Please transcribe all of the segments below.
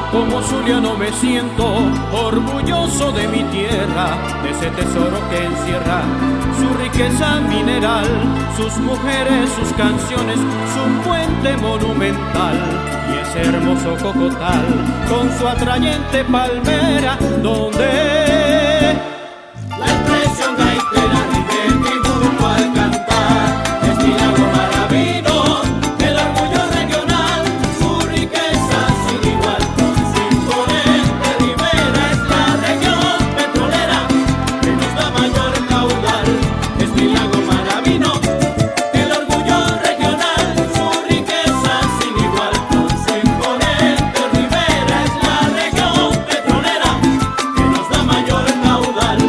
Como zuliano me siento orgulloso de mi tierra, de ese tesoro que encierra su riqueza mineral, sus mujeres, sus canciones, su puente monumental y ese hermoso cocotal con su atrayente palmera donde la expresión gaitera vive mi grupo al cantar. Es mi lago Maravino, el orgullo regional, su riqueza sin igual, con su imponente ribera. Es la región petrolera que nos da mayor caudal. Es mi lago Maravino, el orgullo regional, su riqueza sin igual, con su imponente ribera. Es la región petrolera que nos da mayor caudal.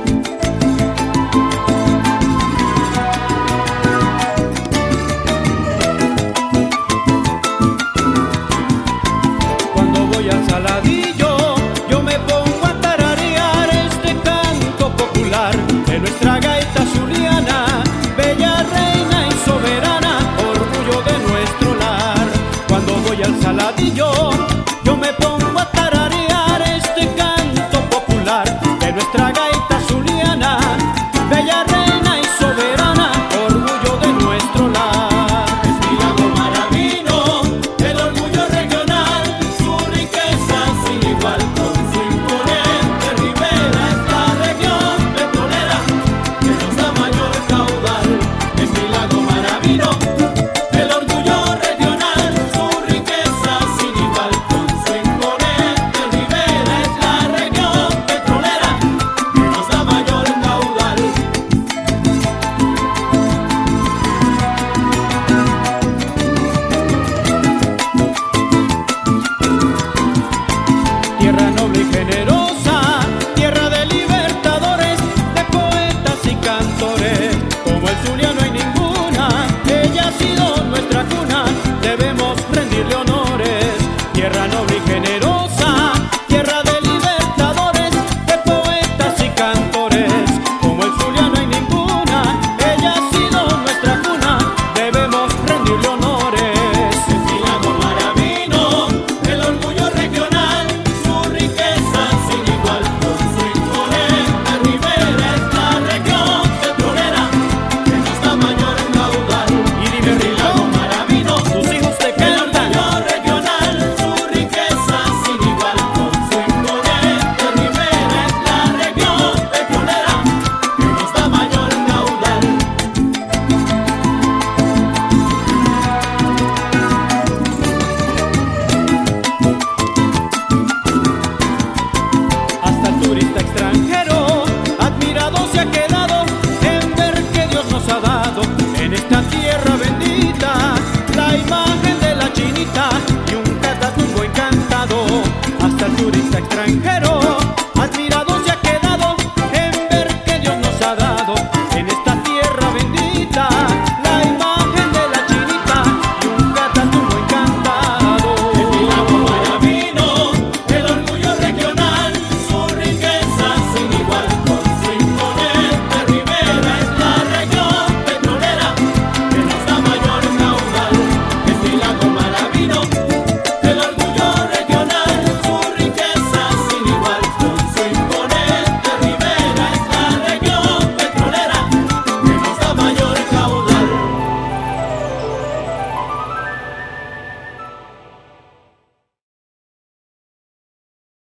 Cuando voy al Saladillo, yo me pongo a tararear este canto popular de nuestra gaita zuliana, bella reina y soberana, orgullo de nuestro lar. Cuando voy al Saladillo,